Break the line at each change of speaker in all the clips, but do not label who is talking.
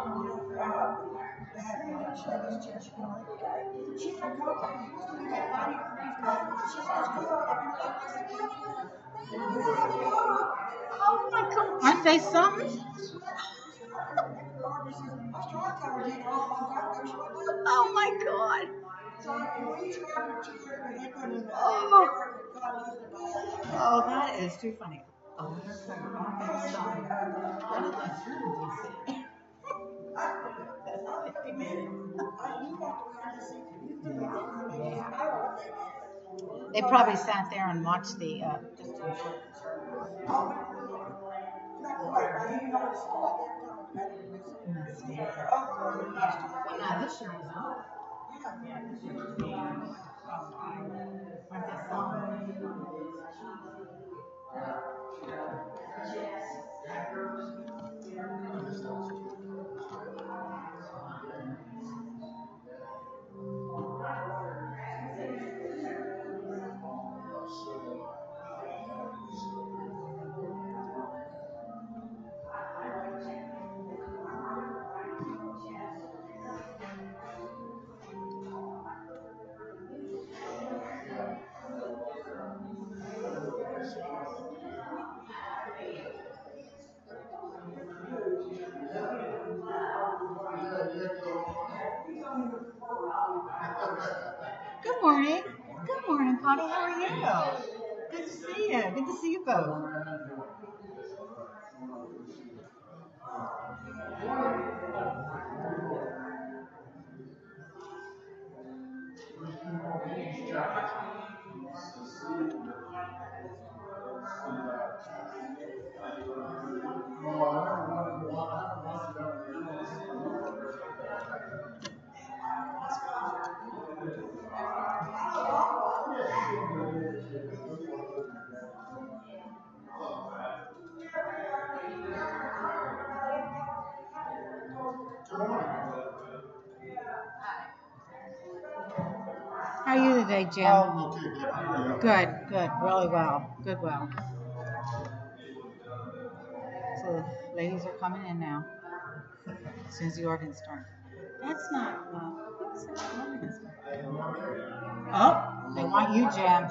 Oh my God. Aren't they something? Oh my God. Oh, that is too funny. Oh, they're clever. Aren't they something? One of them's here in DC. That's how they made it. Yeah. They probably sat there and watched the just well, now this year was out. Yeah, this year was being aren't they something? Good morning. Good morning, Connie. How are you? Good to see you. Good to see you both. How are you today, Jim? Good, good, really well. Good, well. So the ladies are coming in now. As soon as the organs start. That's not, who's that organs? Oh, they want you, Jim.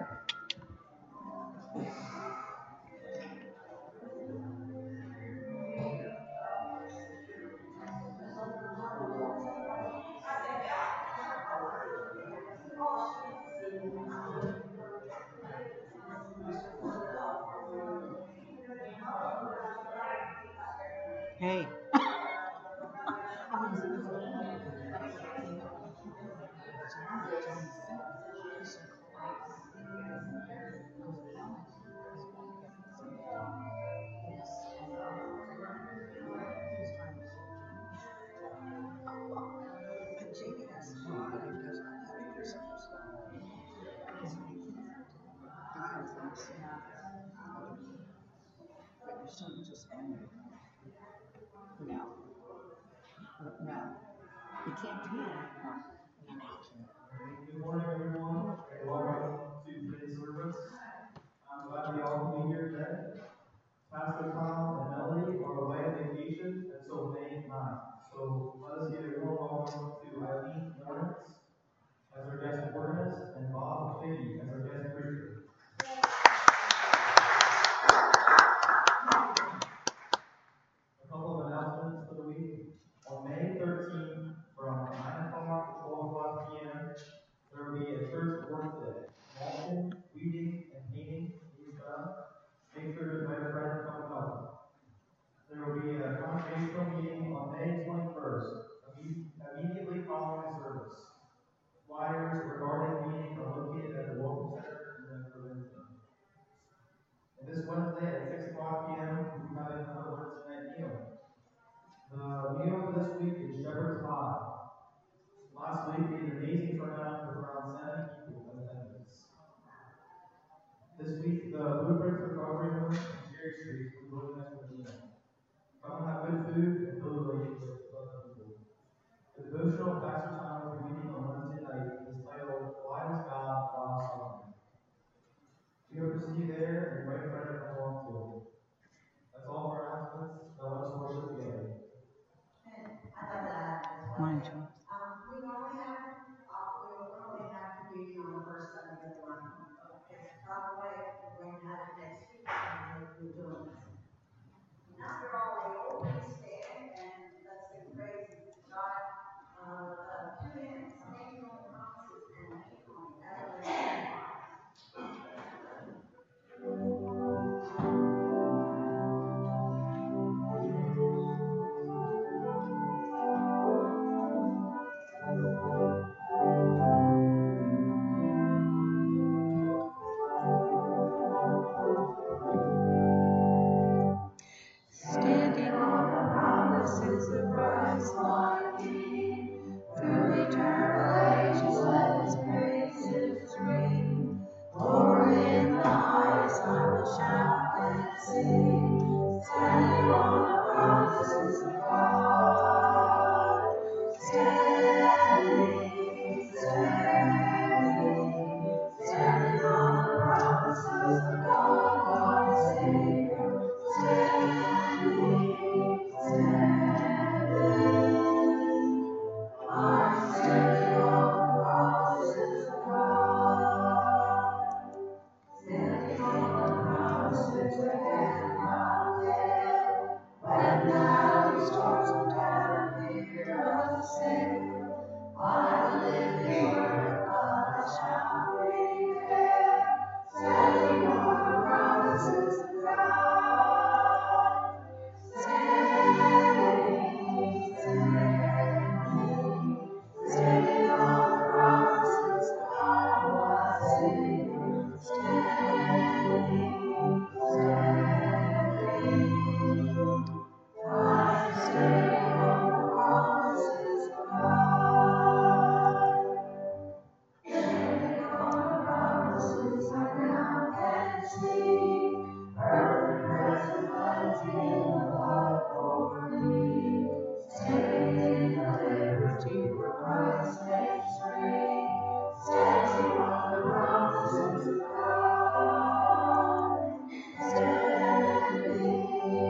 Hey. No, no, you can't do that. Good morning, everyone. Welcome to today's service. I'm glad we all can be here today. Pastor Tom and Melody are away on vacation until May 9th. So let us give a warm welcome to Eileen Lawrence as our guest organist and Bob Figgy as our guest preacher. A couple of announcements for the week. On May 13th, from 9 o'clock to 12 o'clock p.m., there will be a church work day. Mulching, weeding, and painting being done. Make sure to invite a friend to come and help. There will be a congregational meeting on May 21st, immediately following the service. Flyers regarding the meeting are located at the local center in Burlington. And this Wednesday at 6 o'clock p.m., we have another Words Night meal. The meal for this week is shepherd's pie. Last week we had an amazing turnout with around 70 people in attendance. This week, the Blueprints Recovery Room in Cherry Street will be looking at the meal. Come and have good food and build relationships with other people. The devotional Pastor Tom will be reading on Wednesday night is titled Why Does God Allow Suffering? We hope to see you there and invite a friend to come along too. That's all for announcements. Now let us worship together.
Mine too.
We normally have communion on the first Sunday of the month. It's probably going to have it next week, and we're doing this. Now we're all like, oh, please stand and let's sing praise to God. 2 minutes, standing on the promises and keep on that.
Standing on the promises of Christ my King, through eternal ages let His praises ring. Glory in the highest I will shout and sing, standing on the promises of God. Standing, standing on the promises of God my Savior. Standing, I'm standing on the promises of God. Standing on the promises again, not there. When the valley storms come down and fear of the Savior, I will live the word, but I shall prepare. Standing on the promises of God. Standing, standing on the promises of God, my Savior. Standing, I'm standing on the promises of God. Standing on the promises I now can see. Earth, present, cleansing in the blood for me. Standing in the liberty where Christ makes free. Standing on the promises of God. Standing,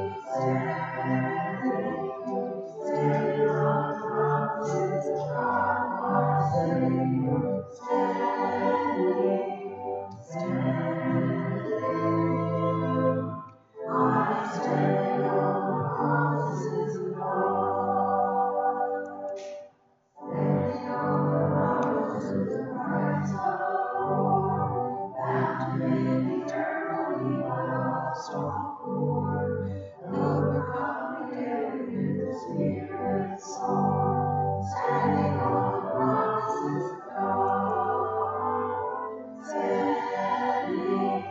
standing on the promises of God, my Savior. I'm standing on the promises of God. Standing on the promises of Christ the Lord, bound to live eternally by lost or poor, overcoming daily with the Spirit's sword. Standing on the promises of God. Standing,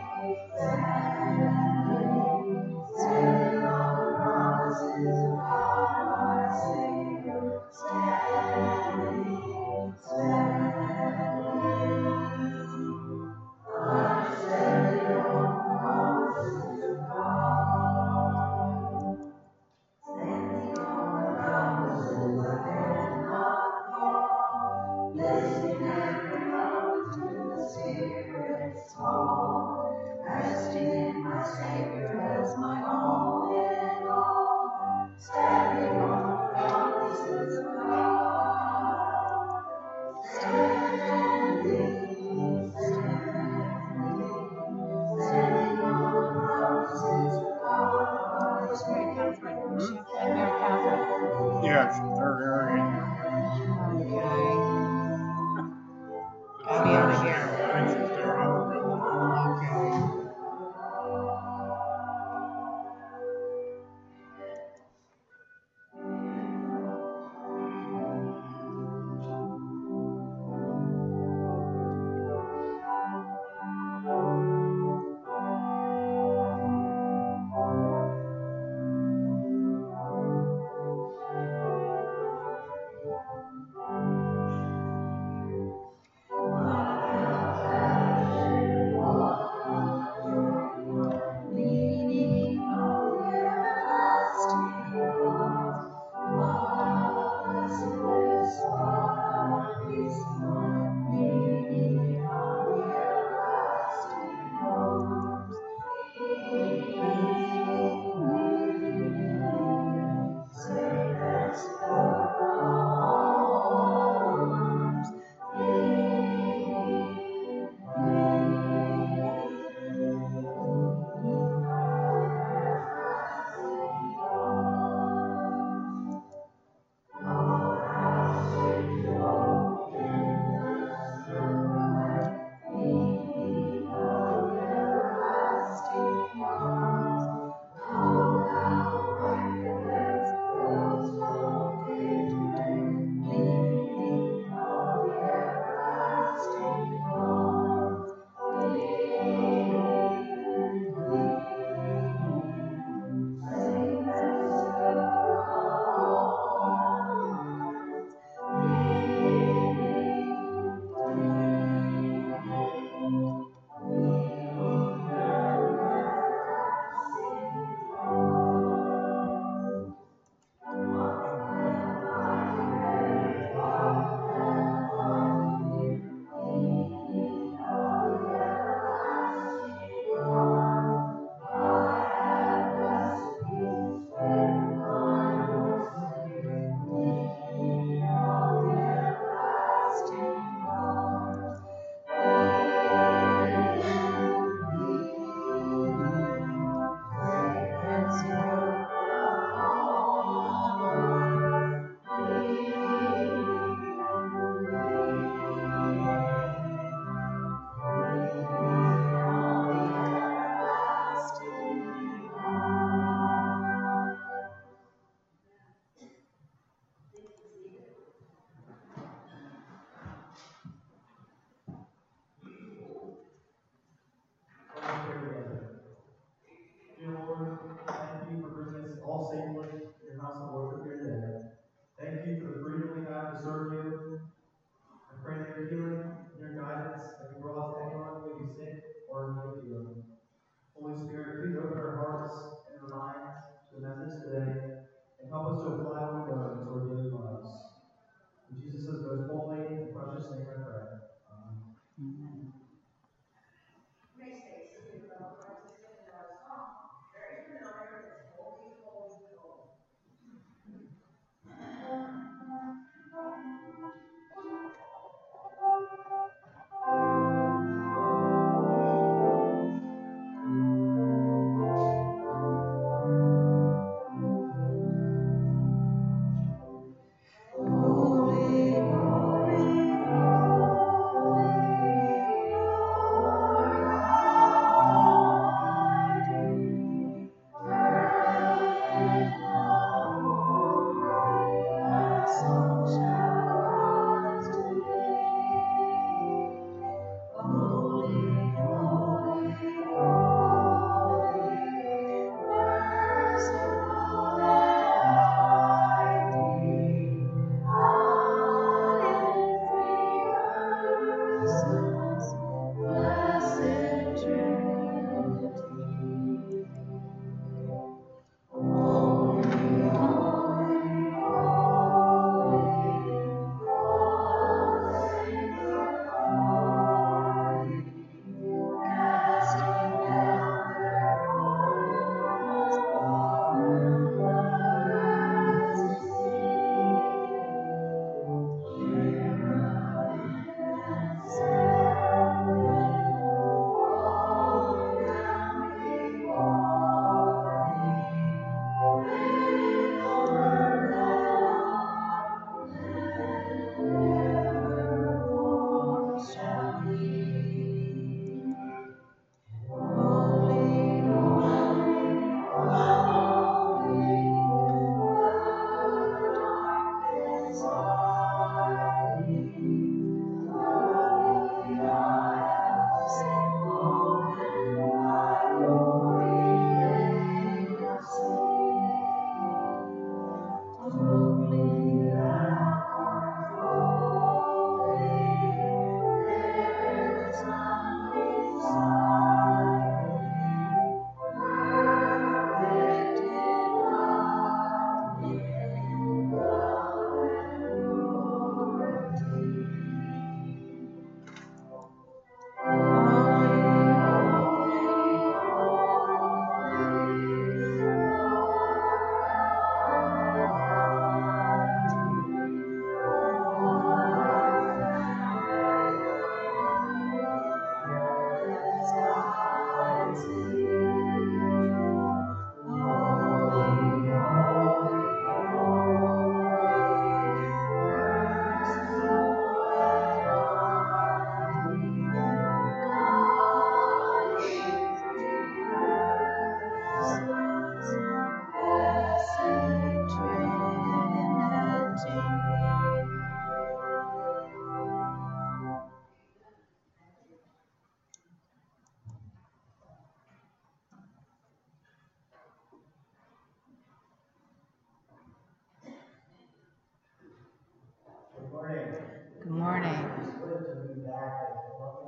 standing on the promises of God, my Savior. Standing, I'm standing on the promises of God. Standing on the promises I cannot fall, listening every moment to the Spirit's call, resting in my Savior as my all in all, standing on the promises of God. Standing, standing on the promises of God. Is Mary Catherine? Is she up there? Mary Catherine?
Yes, they're in here.
Okay. Gotta be out of here.
I think she's there in the room.
Okay.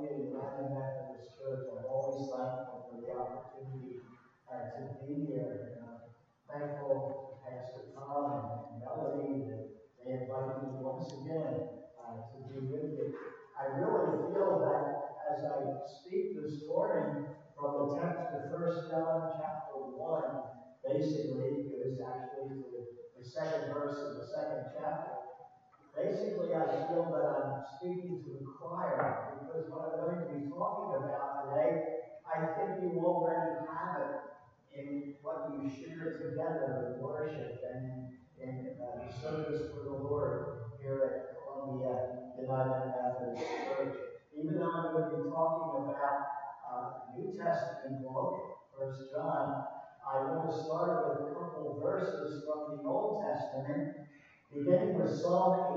be a United Methodist Church. I'm always thankful for the opportunity to be here. And I'm thankful to Pastor Tom and Melody that they invited me once again to be with you. I really feel that as I speak this morning from the text of 1 John chapter 1, basically it goes actually to the second verse of the second chapter. Basically, I feel that I'm speaking to the choir because what I'm going to be talking about today, I think you already have it in what you share together in worship and in service for the Lord here at Columbia United Methodist Church. Even though I'm going to be talking about New Testament book, 1 John, I want to start with a couple of verses from the Old Testament. Beginning with Psalm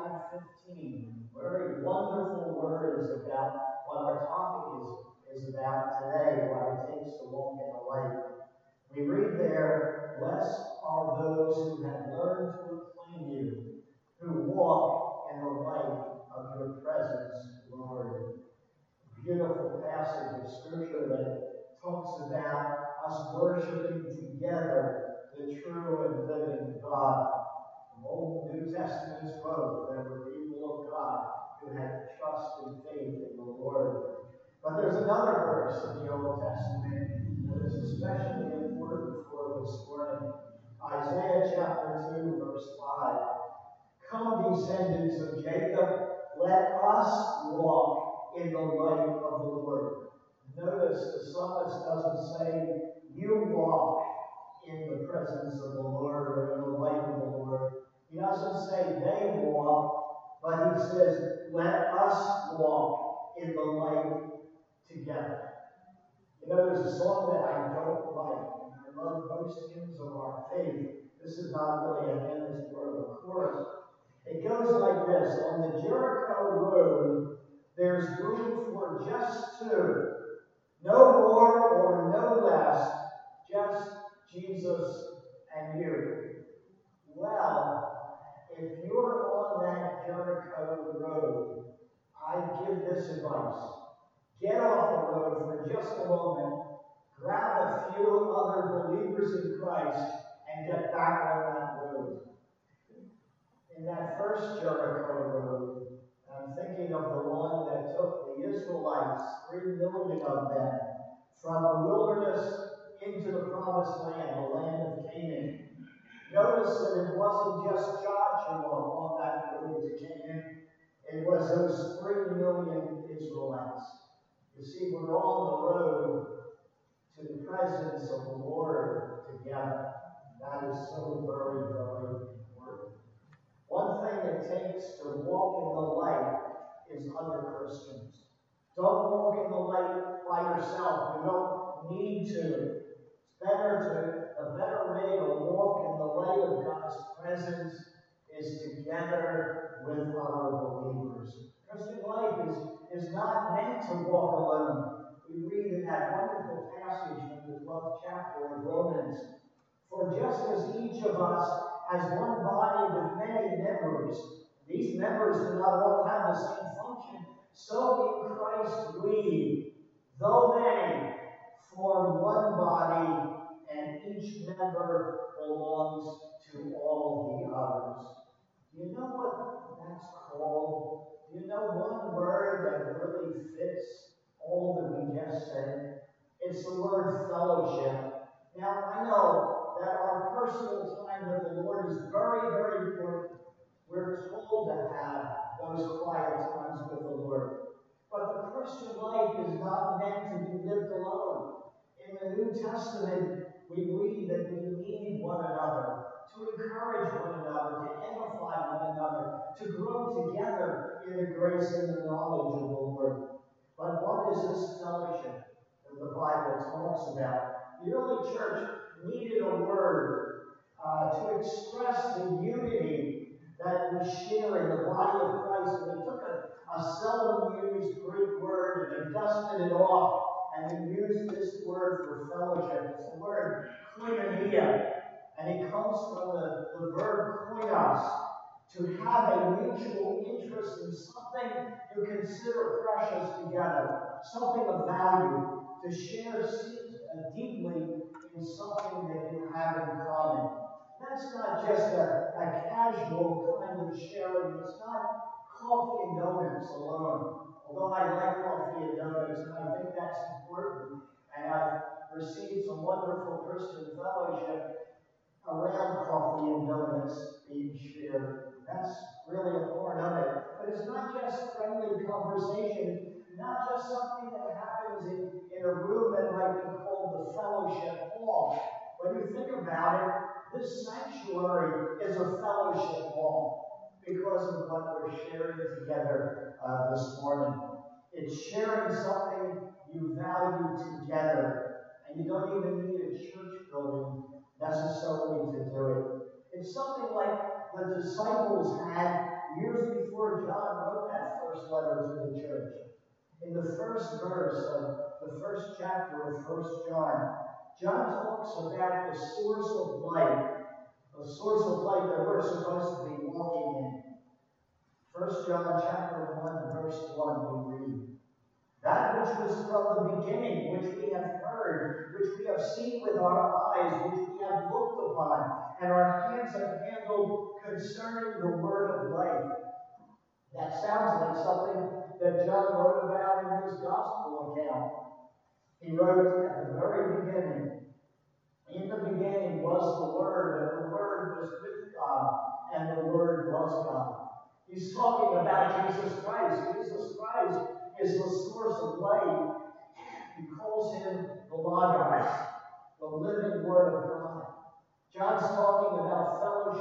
89:15, very wonderful words about what our topic is about today, why it takes to walk in the light. We read there, "Blessed are those who have learned to acclaim you, who walk in the light of your presence, Lord." Beautiful passage of Scripture that talks about us worshiping together the true and living God. Old New Testaments both, there were people of God who had trust and faith in the Lord. But there's another verse in the Old Testament that is especially important for this morning. Isaiah chapter 2, verse 5. "Come, descendants of Jacob, let us walk in the light of the Lord." Notice the psalmist doesn't say, "You walk in the presence of the Lord or in the light of the Lord." He doesn't say they walk, but he says, "Let us walk in the light together." You know, there's a song that I don't like, and I love most hymns of our faith. This is not really a hymn, it's more of a chorus. It goes like this: "On the Jericho road, there's room for just two, no more or no less, just Jesus and you." Well, if you're on that Jericho road, I give this advice. Get off the road for just a moment, grab a few other believers in Christ, and get back on that road. In that first Jericho road, I'm thinking of the one that took the Israelites, 3 million of them, from the wilderness into the promised land, the land of Canaan. Notice that it wasn't just Joshua on that road to Canaan. It was those 3 million Israelites. You see, we're on the road to the presence of the Lord together. That is so very, very important. One thing it takes to walk in the light is other Christians. Don't walk in the light by yourself. You don't need to. A better way to walk in the light of God's presence is together with other believers. Christian life is not meant to walk alone. We read in that wonderful passage in the 12th chapter of Romans, "For just as each of us has one body with many members, these members do not all have the same function, so in Christ we, though many, form one body, and each member belongs to all the others." Do you know what that's called? Do you know one word that really fits all that we just said? It's the word fellowship. Now, I know that our personal time with the Lord is very, very important. We're told to have those quiet times with the Lord. But the Christian life is not meant to be lived alone. In the New Testament, we read that we need one another, to encourage one another, to edify one another, to grow together in the grace and the knowledge of the Lord. But what is this fellowship that the Bible talks about? The early church needed a word to express the unity that we share in the body of Christ. And they took a seldom used Greek word and they dusted it off and they used this word for fellowship. It's the word koinonia, and it comes from the verb koinos,
to have a mutual interest in something you consider precious together, something of value, to share deeply in something that you have in common. That's not just a casual kind of sharing. It's not coffee and donuts alone. Although I like coffee and donuts, and I think that's important, and I've received some wonderful Christian fellowship around coffee and donuts being shared. That's really a part of it. But it's not just friendly conversation, not just something that happens in a room that might be called the fellowship hall. When you think about it, this sanctuary is a fellowship hall because of what we're sharing together this morning. It's sharing something you value together, and you don't even need a church building necessarily to do it. It's something like the disciples had years before John wrote that first letter to the church. In the first verse of the first chapter of 1 John, John talks about the source of life that we're supposed to be walking in. 1 John chapter 1, verse 1, we read, "That which was from the beginning, which we have heard, which we have seen with our eyes, which we have looked upon, and our hands have handled concerning the word of life." That sounds like something that John wrote about in his gospel account. He wrote at the very beginning, "In the beginning was the Word, and the Word was with God, and the Word was God." He's talking about Jesus Christ. Jesus Christ is the source of life. He calls him the Logos, the living Word of God. John's talking about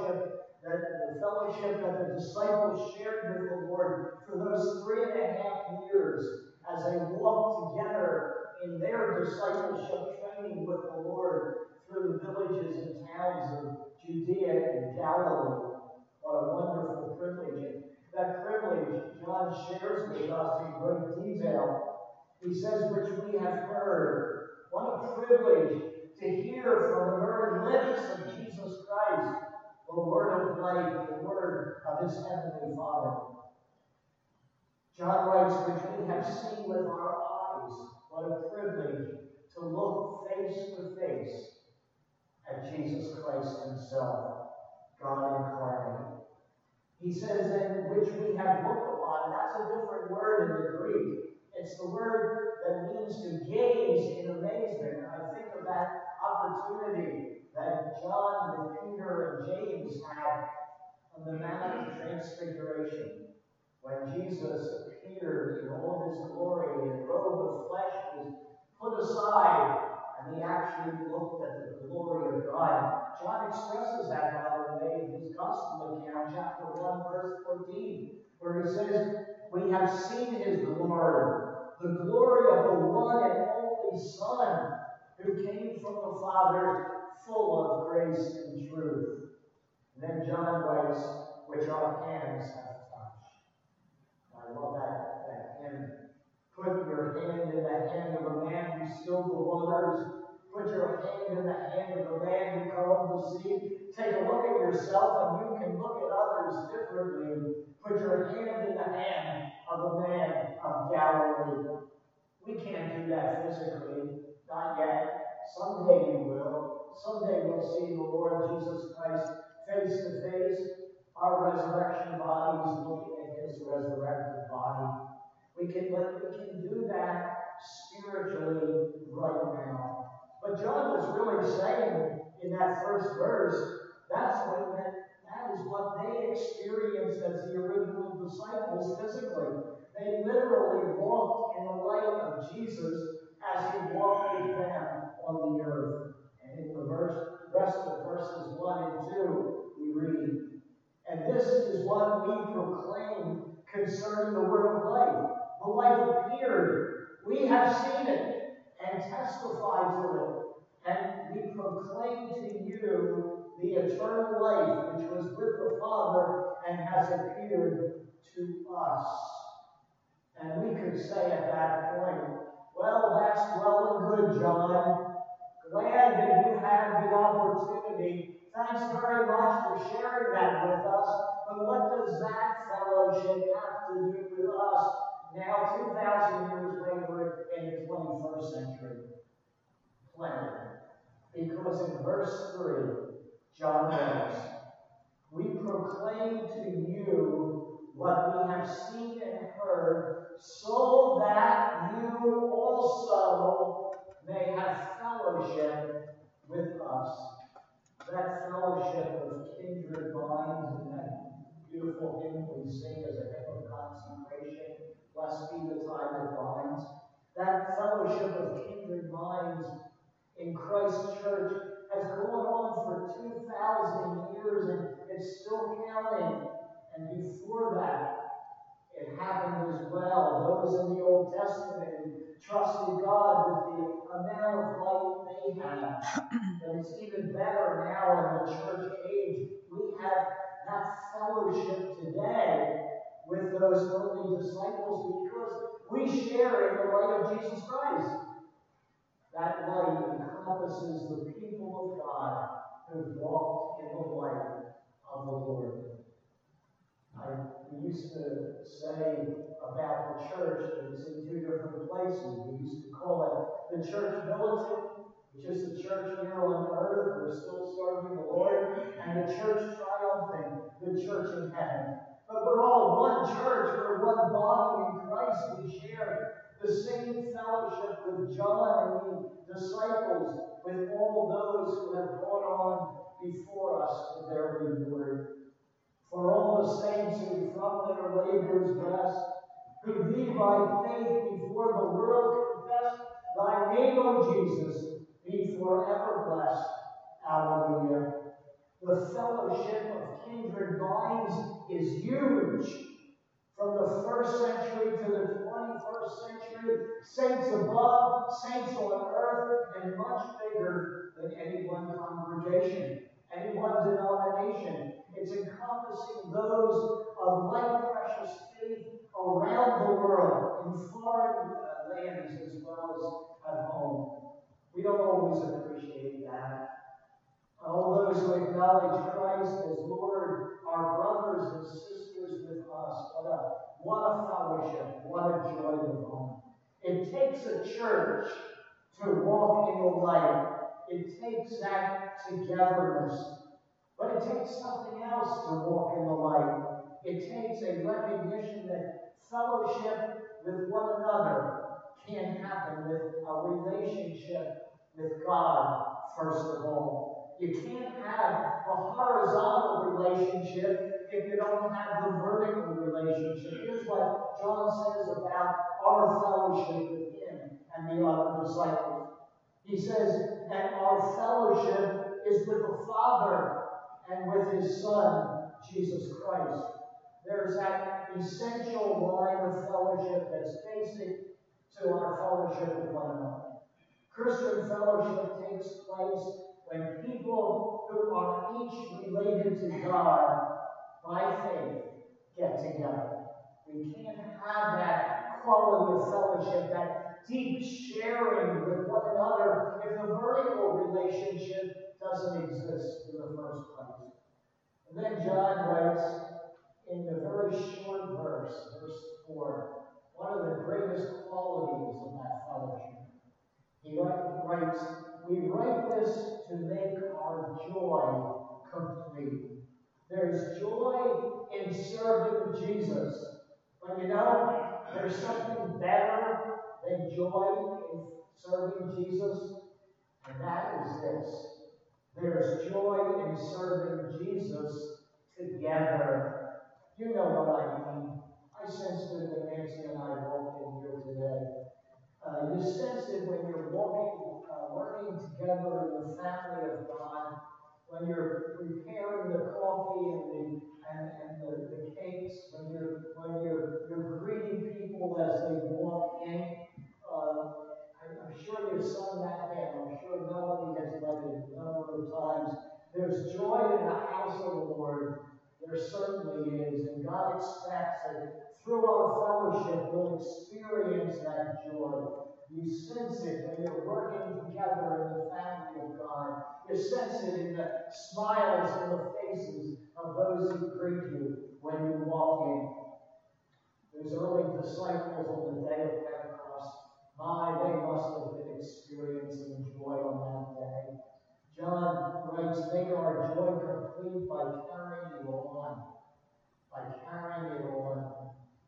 the fellowship that the disciples shared with the Lord for those 3.5 years as they walked together in their discipleship training with the Lord through the villages and towns of Judea and Galilee. What a wonderful privilege. That privilege John shares with us in great detail. He says, "which we have heard." What a privilege to hear from the very lips of Jesus Christ, the word of life, the word of his heavenly Father. John writes, "which we have seen with our eyes." What a privilege to look face to face at Jesus Christ himself, God incarnate. He says, "and which we have looked upon." That's a different word in the Greek. It's the word that means to gaze in amazement. I think of that opportunity that John with Peter and James had on the Mount of Transfiguration, when Jesus appeared in all his glory and a robe of flesh was put aside, and he actually looked at the glory of God. John expresses that, by the way, in his gospel account, chapter 1, verse 14, where he says, "We have seen his glory, the glory of the one and only Son, who came from the Father, full of grace and truth." And then John writes, "which our hands have touched." I love that hymn. Put your hand in the hand of a man who stilled the waters. Put your hand in the hand of a man who calmed the sea. Take a look at yourself and you can look at others differently. Put your hand in the hand of a man of Galilee. We can't do that physically. Not yet. Someday we will. Someday we'll see the Lord Jesus Christ face to face. Our resurrection bodies looking at his resurrected body. We can do that spiritually right now. But John was really saying in that first verse, that is what they experienced as the original disciples physically. They literally walked in the light of Jesus as he walked with them on the earth. And in the rest of verses 1 and 2, we read, "And this is what we proclaim concerning the word of life. The life appeared. We have seen it and testified to it. And we proclaim to you the eternal life which was with the Father and has appeared to us." And we could say at that point, "Well, that's well and good, John. Glad that you had the opportunity. Thanks very much for sharing that with us. But what fellowship have to do with us now 2,000 years later in the 21st century? Plenty. Because in verse 3, John writes, "We proclaim to you what we have seen and heard, so that you also may have fellowship with us." That fellowship of kindred minds and that beautiful hymn we sing as a hymn of consecration, "Blessed be the tie that binds." That fellowship of kindred minds in Christ's church has gone on for 2,000 years and it's still counting. And before that, it happened as well. Those in the Old Testament who trusted God with the amount of light they had. But it's even better now in the church age. We have that fellowship today with those early disciples because we share in the light of Jesus Christ. That light encompasses the people of God who walked in the light of the Lord. We used to say about the church that it's in two different places. We used to call it the church militant, which is the church here on earth. We're still serving the Lord. And the church triumphant, the church in heaven. But we're all one church. We're one body in Christ. We share the same fellowship with John and the disciples, with all those who have gone on before us to their reward. For all the saints who from their labors rest, who thee by faith before the world confess, thy name, O Jesus, be forever blessed. Alleluia. The fellowship of kindred minds is huge. From the first century to the 21st century, saints above, saints on earth, and much bigger than any one congregation, any one denomination. It's encompassing those of like precious faith around the world, in foreign lands as well as at home. We don't always appreciate that. All those who acknowledge Christ as Lord are brothers and sisters with us. What a fellowship, what a joy divine. It takes a church to walk in the light. It takes that togetherness. But it takes something else to walk in the light. It takes a recognition that fellowship with one another can happen with a relationship with God, first of all. You can't have a horizontal relationship if you don't have the vertical relationship. Here's what John says about our fellowship with him and the other disciples. He says that our fellowship is with the Father and with his Son, Jesus Christ. There's that essential line of fellowship that's basic to our fellowship with one another. Christian fellowship takes place when people who are each related to God by faith get together. We can't have that quality of fellowship, that deep sharing with one another, if the vertical relationship doesn't exist in the first place. And then John writes in the very short verse 4, one of the greatest qualities of that fellowship. He writes, "We write this to make our joy complete." There's joy in serving Jesus. But you know, there's something better than joy in serving Jesus, and that is this. There's joy in serving Jesus together. You know what I mean. I sensed it when Nancy and I walked in here today. You sense it when you're working together in the family of God, when you're preparing the coffee and the cakes, when you're greeting people as they walk in. I'm sure you've sung that hymn. I'm sure Melody has led it a number of times. There's joy in the house of the Lord. There certainly is. And God expects that through our fellowship, we'll experience that joy. You sense it when you're working together in the family of God. You sense it in the smiles on the faces of those who greet you when you walk in. Those early disciples on the day of Pentecost, they must have been experiencing joy on that day. John writes, make our joy complete by carrying it on. By carrying it on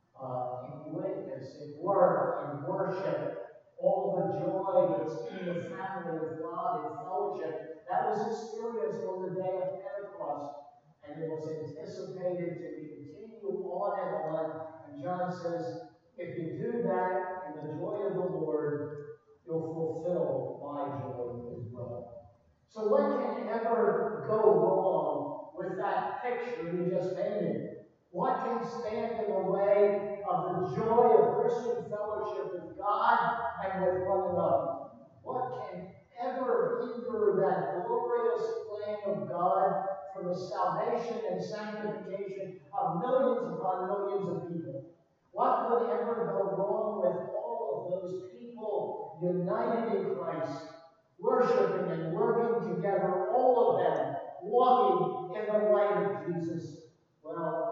in witness, in work, in worship, all the joy that's in the family of God, in fellowship. That was experienced on the day of Pentecost, and it was anticipated to continue on and on. And John says, if you do that in the joy of the Lord, you'll fulfill my joy as well. So what can ever go wrong with that picture we just painted? What can stand in the way of the joy of Christian fellowship with God and with one another? What can ever hinder that glorious plan of God for the salvation and sanctification of millions upon millions of people? What would ever go wrong with all of those people united in Christ, worshiping and working together, all of them walking in the light of Jesus? Well,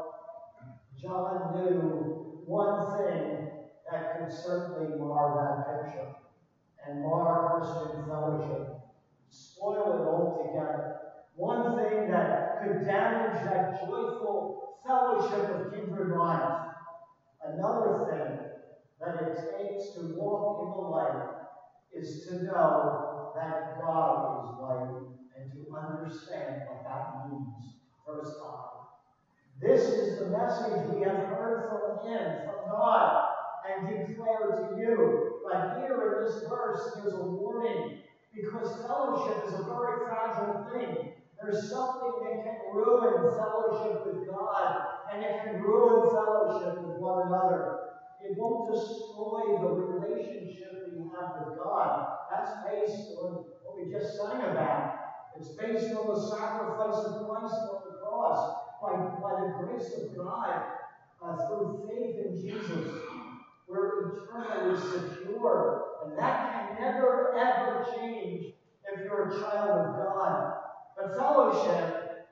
John knew one thing that could certainly mar that picture and mar Christian fellowship, spoil it altogether. One thing that could damage that joyful fellowship of kindred minds. Another thing that it takes to walk in the light is to know that God is light and to understand what that means. Verse 5. This is the message we have heard from Him, from God, and declare to you. But here in this verse, there's a warning, because fellowship is a very fragile thing. There's something that can ruin fellowship with God, and it can ruin fellowship with one another. It won't destroy the relationship we have with God. That's based on what we just sang about. It's based on the sacrifice of Christ on the cross. By the grace of God, through faith in Jesus, we're eternally secure. And that can never, ever change if you're a child of God. But fellowship,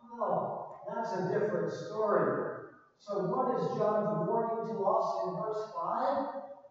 that's a different story. So what is John's warning to us in verse 5?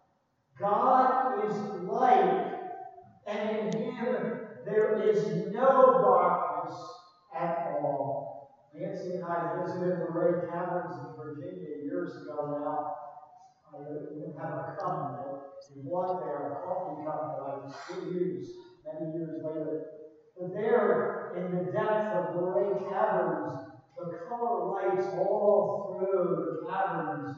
God is light, and in Him there is no darkness at all. Nancy and I visited the Ray Caverns in Virginia years ago now. I even have a cup that we bought there, a coffee cup that I still use many years later. But there, in the depth of the Ray Caverns, the color lights all through the caverns,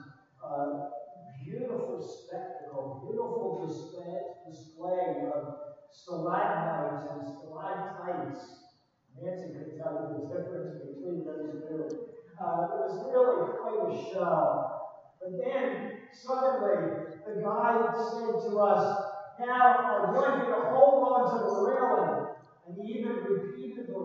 beautiful spectacle, beautiful display of stalagmites and stalactites. Nancy could tell you the difference between those two. It was really quite a show. But then, suddenly, the guide said to us, now I want you to hold on to the railing. And he even repeated the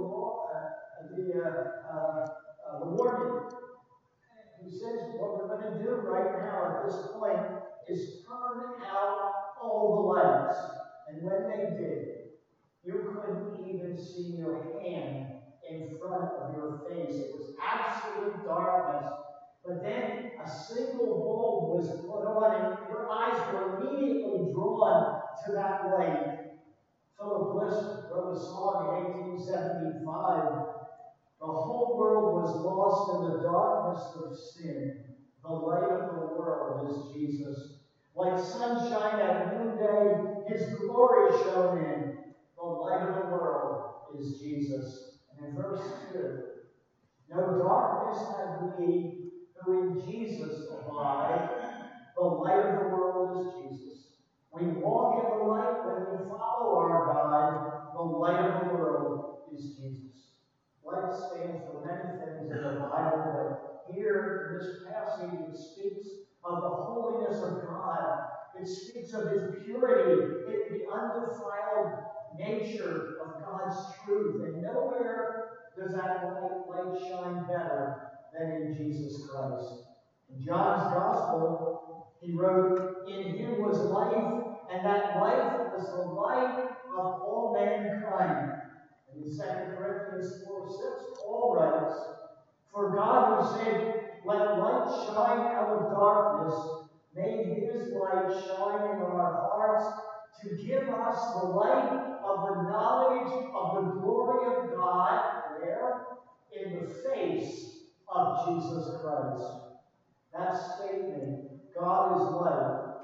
warning. He says, what we're going to do right now at this point is turn out all the lights. And when they did, you couldn't even see your hand in front of your face. It was absolute darkness. But then a single bulb was put on, and your eyes were immediately drawn to that light. Philip Bliss wrote a song in 1875. The whole world was lost in the darkness of sin. The light of the world is Jesus. Like sunshine at noonday, His glory shone in. The light of the world is Jesus. And in verse 2, no darkness have we who in Jesus abide. The light of the world is Jesus. We walk in the light when we follow our God. The light of the world is Jesus. Light stands for many things in the Bible, but here in this passage it speaks of the holiness of God. It speaks of His purity, the undefiled nature of God's truth. And nowhere does that light shine better than in Jesus Christ. In John's Gospel, he wrote, in Him was life, and that life was the light of all mankind. And in 2 Corinthians 4:6, Paul writes, for God who said, let light shine out of darkness, may his light shine in our hearts to give us the light of the knowledge of the glory of God, where? In the face of Jesus Christ. That statement, God is light,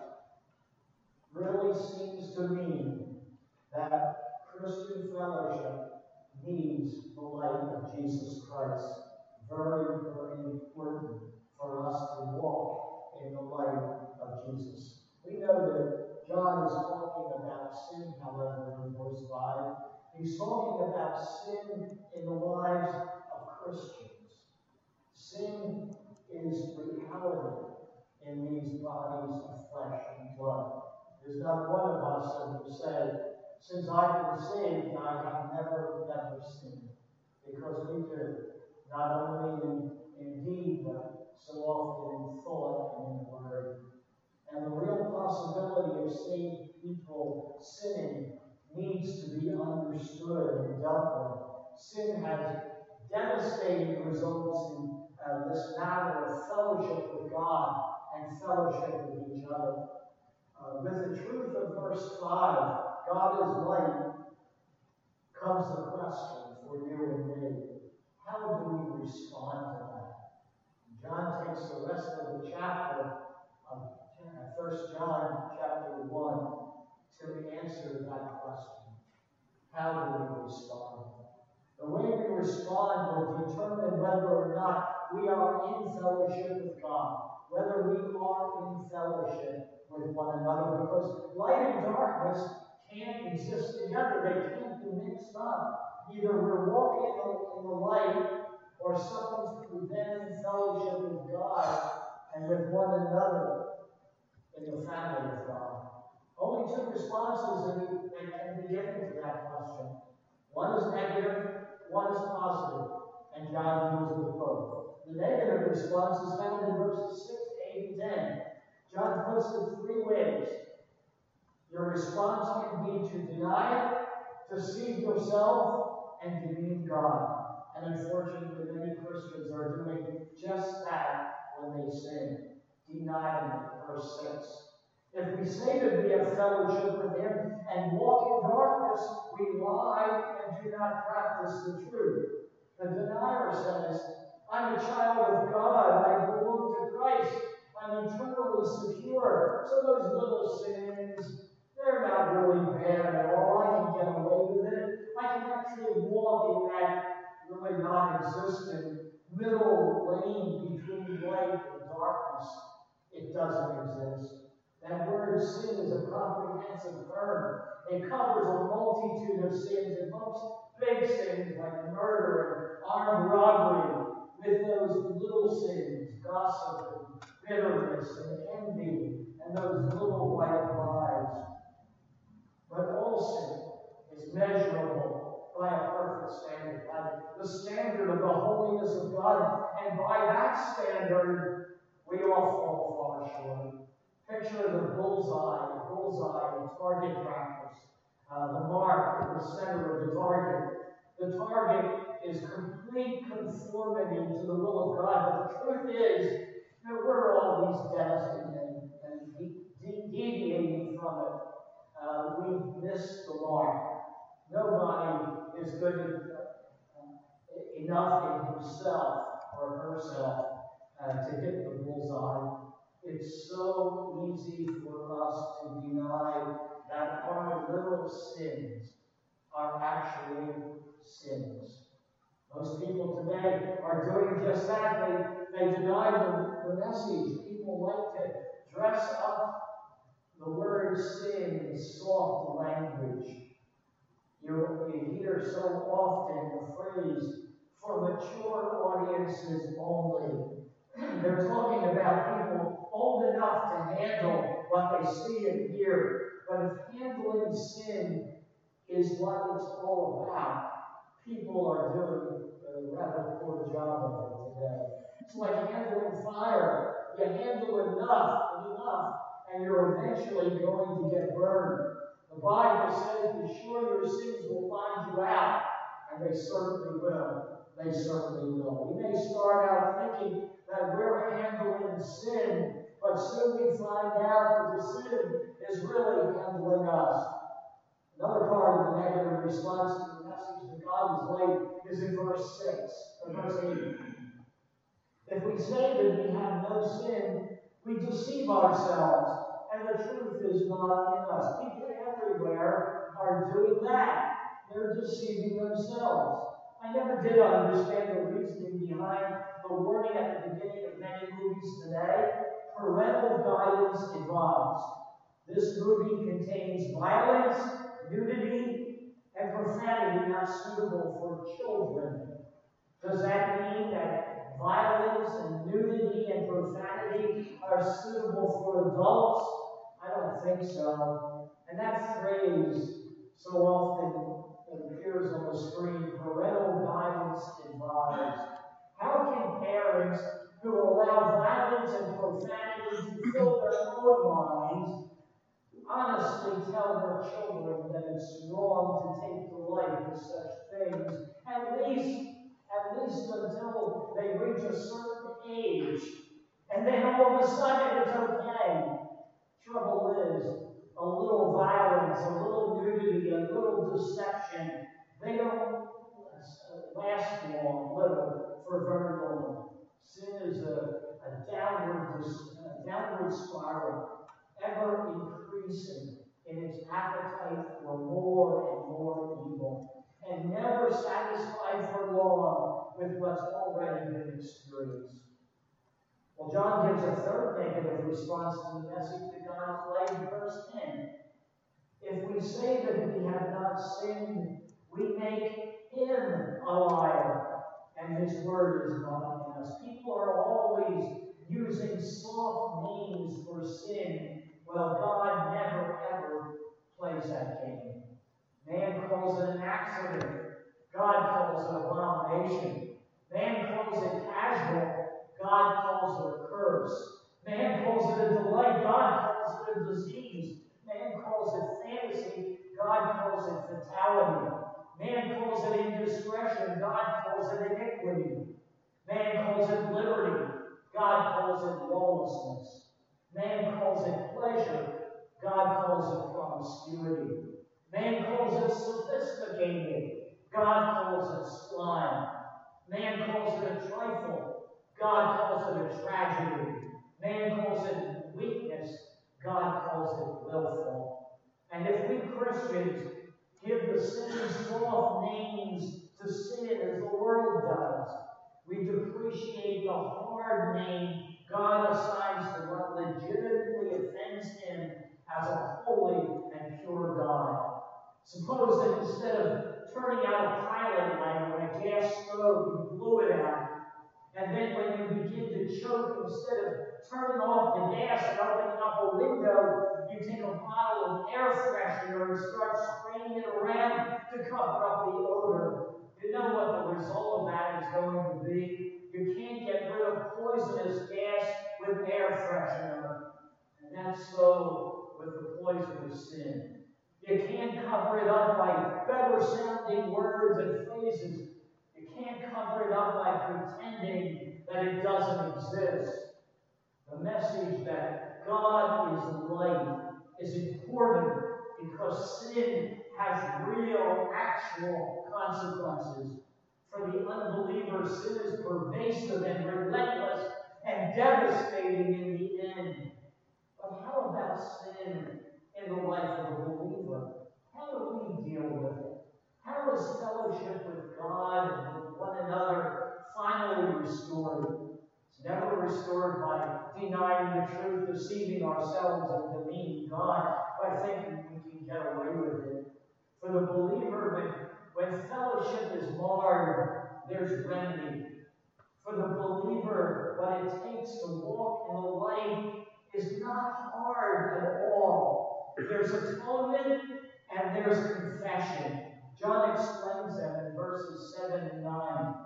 really seems to mean that Christian fellowship needs the light of Jesus Christ. Very, very important for us to walk in the light of Jesus. We know that John is talking about sin, however, in verse 5. He's talking about sin in the lives of Christians. Sin is reality in these bodies of flesh and blood. There's not one of us that will say, since I've been saved, I have never sinned. Because we do. Not only in deed, but so often in thought and in word. And the real possibility of seeing people sinning needs to be understood and dealt with. Sin has devastating results in this matter of fellowship with God and fellowship with each other. With the truth of verse 5, God is light, comes the question for you and me. How do we respond to that? John takes the rest of the chapter of 1 John chapter 1 to answer that question. How do we respond? The way we respond will determine whether or not we are in fellowship with God, whether we are in fellowship with one another, because light and darkness can't exist together. They can't be mixed up. Either we're walking in the light, or something's preventing fellowship with God and with one another in the family of God. Only two responses that can be given to that question. One is negative, one is positive, and John deals with both. The negative response is found in verses 6, 8, and 10. John puts it three ways. Your response can be to deny it, deceive yourself, and demean God. And unfortunately, many Christians are doing just that when they sin, denying it. Verse 6. If we say that we have fellowship with Him and walk in darkness, we lie and do not practice the truth. The denier says, I'm a child of God, I belong to Christ, I'm eternally secure. So those little sins, they're not really bad at all. I can get away with it. I can actually walk in that really non-existent middle lane between light and darkness. It doesn't exist. That word sin is a comprehensive term. It covers a multitude of sins. It lumps big sins like murder and armed robbery with those little sins, gossip and bitterness and envy, and those little white lies. But all sin is measurable by a perfect standard, by the standard of the holiness of God. And by that standard, we all fall far short. Picture the bullseye target practice. The mark at the center of the target. The target is complete conformity to the will of God. But the truth is that we're always destined and deviating from it. We've missed the mark. Nobody is good enough in himself or herself to hit the bullseye. It's so easy for us to deny that our little sins are actually sins. Most people today are doing just that. They deny the message. People like to dress up the word sin in soft language. You hear so often the phrase, for mature audiences only. They're talking about people old enough to handle what they see and hear. But if handling sin is what it's all about, people are doing a rather poor job of it today. It's like handling fire. You handle enough, and you're eventually going to get burned. The Bible says, be sure your sins will find you out, and they certainly will. They certainly will. We may start out thinking that we're with sin, but soon we find out that the sin is really handling us. Another part of the negative response to the message that God is light is in verse 6, or verse 8. If we say that we have no sin, we deceive ourselves, and the truth is not in us. People everywhere are doing that. They're deceiving themselves. I never did understand the reasoning behind the warning at the beginning of many movies today. Parental guidance advised. This movie contains violence, nudity, and profanity not suitable for children. Does that mean that violence and nudity and profanity are suitable for adults? I don't think so. And that phrase so often appears on the screen, parental guidance advised. How can parents who allow violence and profanity to fill their own minds honestly tell their children that it's wrong to take delight in such things, at least until they reach a certain age, and then all of a sudden it's okay? Trouble is, a little violence, a little nudity, a little deception, they don't last long, little, for very long. Sin is a downward spiral, ever increasing in its appetite for more and more evil, and never satisfied for long with what's already been experienced. Well, John gives a third negative response to the message that God is light in verse 10. If we say that we have not sinned, we make him a liar, and his word is not in us. People are always using soft names for sin. Well, God never, ever plays that game. Man calls it an accident. God calls it abomination. Man calls it casual. God calls it a curse. Man calls it a delight. God calls it a disease. Man calls it fantasy. God calls it fatality. Man calls it indiscretion. God calls it iniquity. Man calls it liberty. God calls it lawlessness. Man calls it pleasure. God calls it promiscuity. Man calls it sophisticated. God calls it slime. Man calls it a trifle. God calls it a tragedy. Man calls it weakness. God calls it willful. And if we Christians give the same soft names to sin as the world does, we depreciate the hard name God assigns to what legitimately offends him as a holy and pure God. Suppose that instead of turning out a pilot light on a gas stove, you blew it out. And then when you begin to choke, instead of turning off the gas and opening up a window, you take a bottle of air freshener and start spraying it around to cover up the odor. You know what the result of that is going to be. You can't get rid of poisonous gas with air freshener. And that's so with the poison of sin. You can't cover it up by better sounding words and phrases. You can't cover it up by pretending that it doesn't exist. The message that God is light is important because sin has real, actual consequences. For the unbeliever, sin is pervasive and relentless and devastating in the end. But how about sin in the life of a believer? How do we deal with it? How is fellowship with God and with one another finally restored? It's never restored by denying the truth, deceiving ourselves, and demeaning God by thinking we can get away with it. For the believer, when fellowship is marred, there's remedy. For the believer, what it takes to walk in the light is not hard at all. There's atonement and there's confession. John explains them in verses 7 and 9.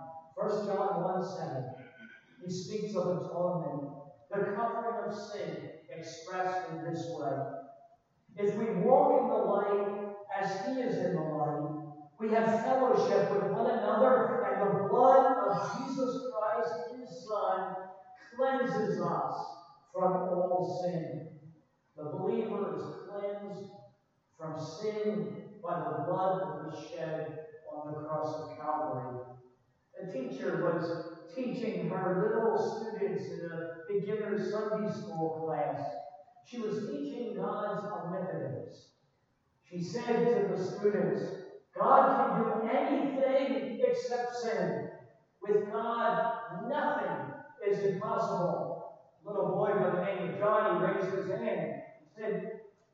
1 John 1:7. He speaks of atonement, the covering of sin expressed in this way. If we walk in the light as he is in the light, we have fellowship with one another, and the blood of Jesus Christ, his Son, cleanses us from all sin. The believer is cleansed from sin by the blood that was shed on the cross of Calvary. A teacher was teaching her little students in a beginner Sunday school class. She was teaching God's omnipotence. She said to the students, God can do anything except sin. With God, nothing is impossible. A little boy by the name of Johnny raised his hand. He said,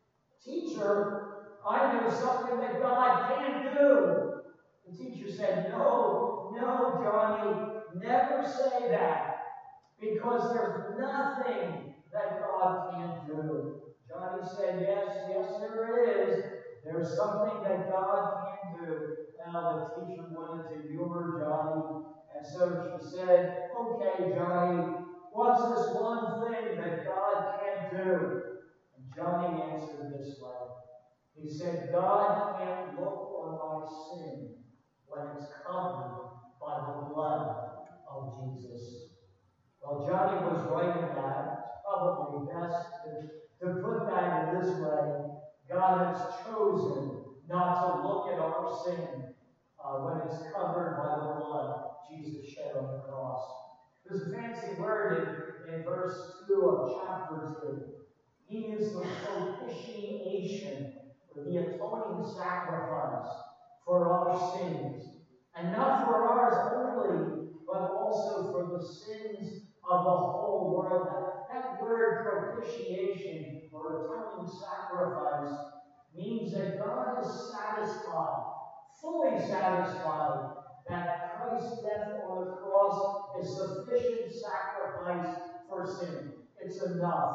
Teacher, I know something that God can't do. The teacher said, No, Johnny, never say that, because there's nothing that God can't do. Johnny said, yes, there is. There's something that God can do. Now, the teacher wanted to humor Johnny, and so she said, Okay, Johnny, what's this one thing that God can't do? And Johnny answered this way. He said, God can't look on my sin when it's covered by the blood of Jesus. Well, Johnny was right in that. It's probably best to put that in this way. God has chosen not to look at our sin when it's covered by the blood Jesus shed on the cross. There's a fancy word in verse 2 of chapter 2. He is the propitiation, or the atoning sacrifice for our sins. And not for ours only, but also for the sins of the whole world. That word propitiation, or atoning sacrifice, means that God is satisfied, fully satisfied, that Christ's death on the cross is sufficient sacrifice for sin. It's enough.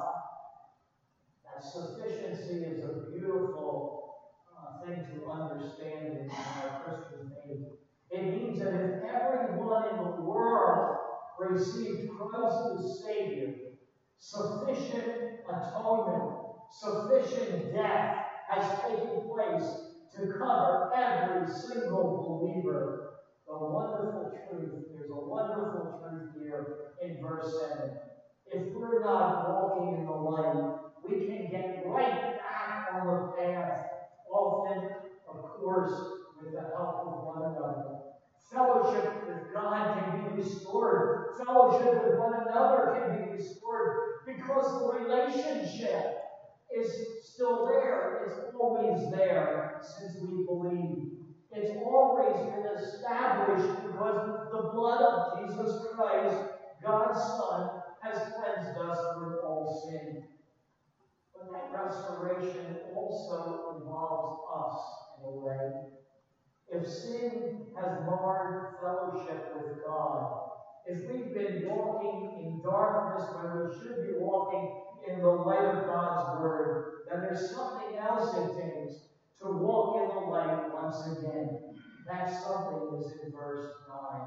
That sufficiency is a beautiful thing to understand in our Christian faith. It means that if everyone in the world received Christ as Savior, sufficient atonement, sufficient death has taken place to cover every single believer. There's a wonderful truth here in verse 7. If we're not walking in the light, we can get right back on the path, often, of course, with the help of one another. Fellowship with God can be restored. Fellowship with one another can be restored because the relationship is still there. It's always there since we believe. It's always been established because the blood of Jesus Christ, God's Son, has cleansed us from all sin. But that restoration also involves us in a way. If sin has marred fellowship with God, if we've been walking in darkness when we should be walking in the light of God's Word, then there's something else it takes to walk in the light once again. That something is in verse 9.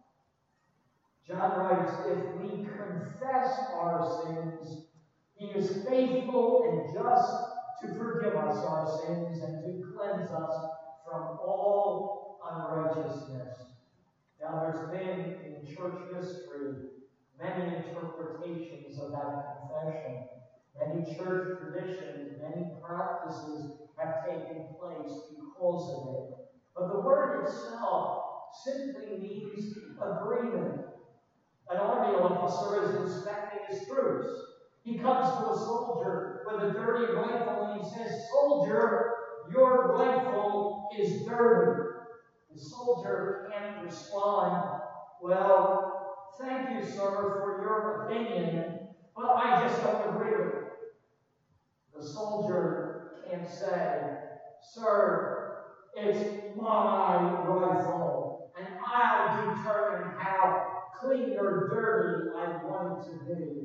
John writes, if we confess our sins, He is faithful and just to forgive us our sins and to cleanse us from all unrighteousness. Now, there's been in church history many interpretations of that confession. Many church traditions, many practices have taken place because of it. But the word itself simply means agreement. An army officer is inspecting his troops. He comes to a soldier with a dirty rifle and he says, Soldier, your rifle is dirty. The soldier can't respond, Well, thank you, sir, for your opinion, but I just don't agree with it. The soldier can't say, Sir, it's my rifle, and I'll determine how clean or dirty I want it to be.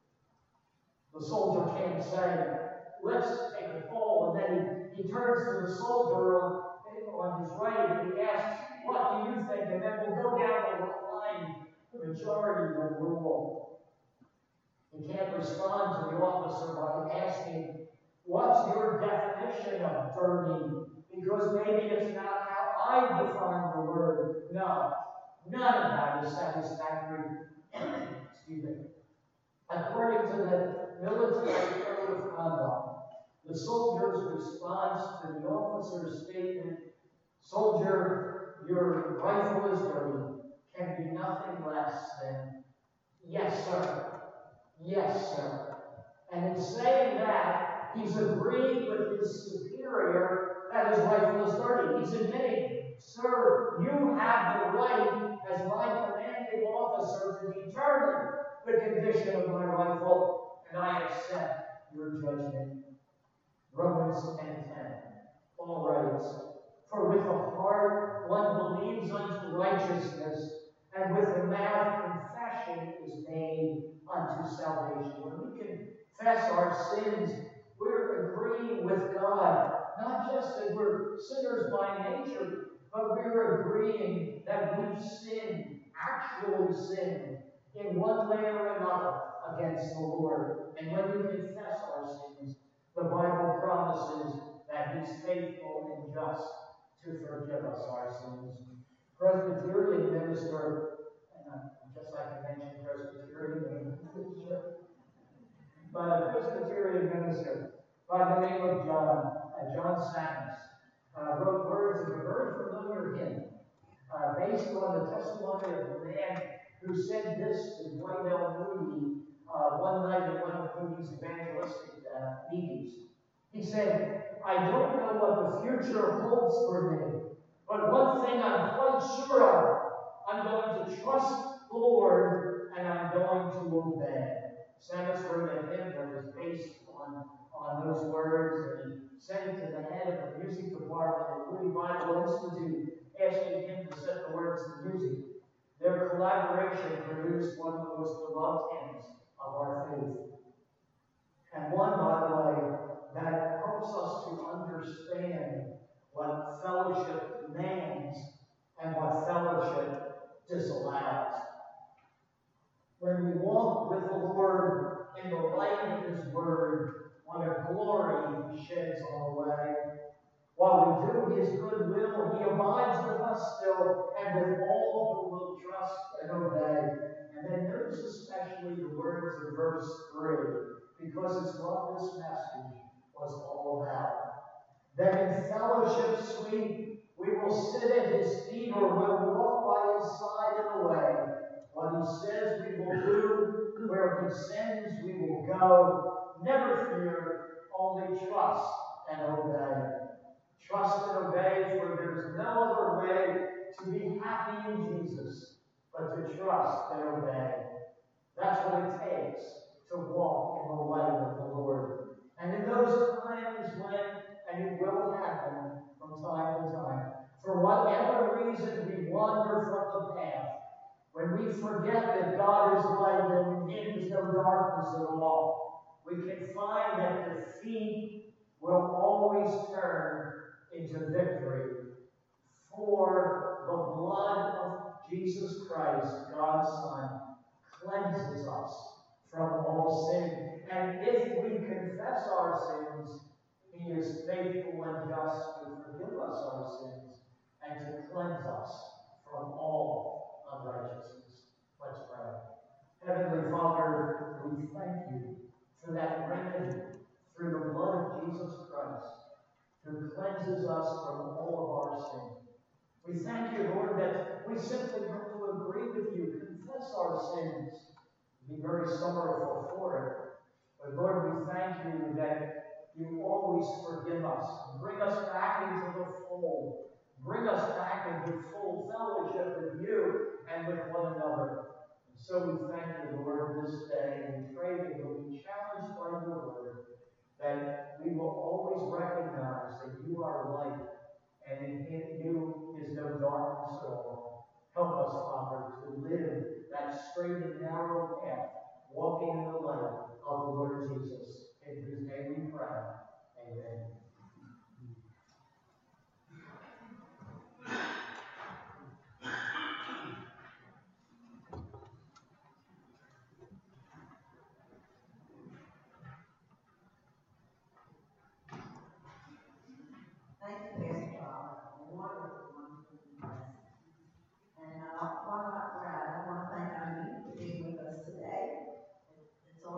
The soldier can't say, let's take a poll, and then he turns to the soldier on his right and he asks, what do you think? And then we'll go down the line. The majority will rule. He can't respond to the officer by asking, what's your definition of dirty? Because maybe it's not how I define the word. No, none of that is satisfactory. Excuse me. According to the military code of conduct, the soldier's response to the officer's statement, "Soldier, your rifle is dirty," can be nothing less than, "Yes, sir. Yes, sir." And in saying that, he's agreeing with his superior that his rifle is dirty. He's admitting, "Sir, you have the right as my commanding officer to determine the condition of my rifle, and I accept your judgment." Romans 10:10. Paul writes, "For with the heart one believes unto righteousness, and with the mouth confession is made unto salvation." When we confess our sins, we're agreeing with God, not just that we're sinners by nature, but we're agreeing that we've sinned, actually sinned, in one way or another against the Lord. And when we confess our sins, the Bible promises that He's faithful and just to forgive us our sins. Presbyterian minister, and I guess I can mention Presbyterian minister, but a Presbyterian minister by the name of John Sattis, wrote words of a very familiar hymn, based on the testimony of a man who said this to Dwight L. Moody one night at one of Moody's evangelistic meetings. He said, "I don't know what the future holds for me, but one thing I'm quite sure of, I'm going to trust the Lord and I'm going to obey." Sattis wrote a hymn that was based on those words, and he sent it to the head of the music department at Moody Bible Institute, asking him to set the words to music. Their collaboration produced one of the most beloved hymns of our faith. And one, by the way, that helps us to understand what fellowship demands and what fellowship disallows. When we walk with the Lord in the light of His Word, what a glory He sheds on the way. While we do His good will, He abides with us still, and with all who will trust and obey. And then notice especially the words of verse 3, because it's what this message was all about. "Then in fellowship sweet, we will sit at His feet, or will walk by His side in the way. What He says we will do, where He sends we will go. Never fear, only trust and obey." Trust and obey, for there's no other way to be happy in Jesus but to trust and obey. That's what it takes to walk in the light of the Lord. And in those times when, and it will happen from time to time, for whatever reason we wander from the path, when we forget that God is light and in Him is no darkness at all, we can find that defeat will always turn into victory. For the blood of Jesus Christ, God's Son, cleanses us from all sin. And if we confess our sins, He is faithful and just to forgive us our sins and to cleanse us from all unrighteousness. Let's pray. Heavenly Father, we thank You for that remedy through the blood of Jesus Christ, who cleanses us from all of our sin. We thank You, Lord, that we simply have to agree with You, confess our sins, be very sorrowful for it. But Lord, we thank You that You always forgive us, bring us back into the fold, bring us back into full fellowship with You and with one another. And so we thank You, Lord, this day, and we pray that we'll be challenged by Your word, that we will always recognize that You are light, and in You is no darkness at all. Help us, Father, to live that straight and narrow path, walking in the light of the Lord Jesus, in whose name we pray. Amen.
Thank you, Pastor Bob. A wonderful, wonderful lesson. And while I'm I want to thank our youth for being with us today. It's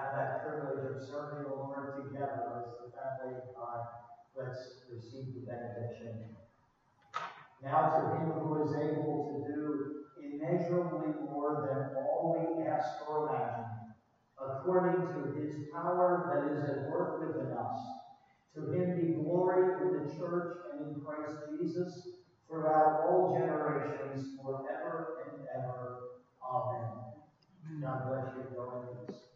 have that privilege of serving the Lord together as the family of God. Let's receive the benediction. Now to him who is able to do immeasurably more than all we ask or imagine, according to his power that is at work within us. To him be glory in the church and in Christ Jesus throughout all generations, forever and ever. Amen. God bless you. Go in peace.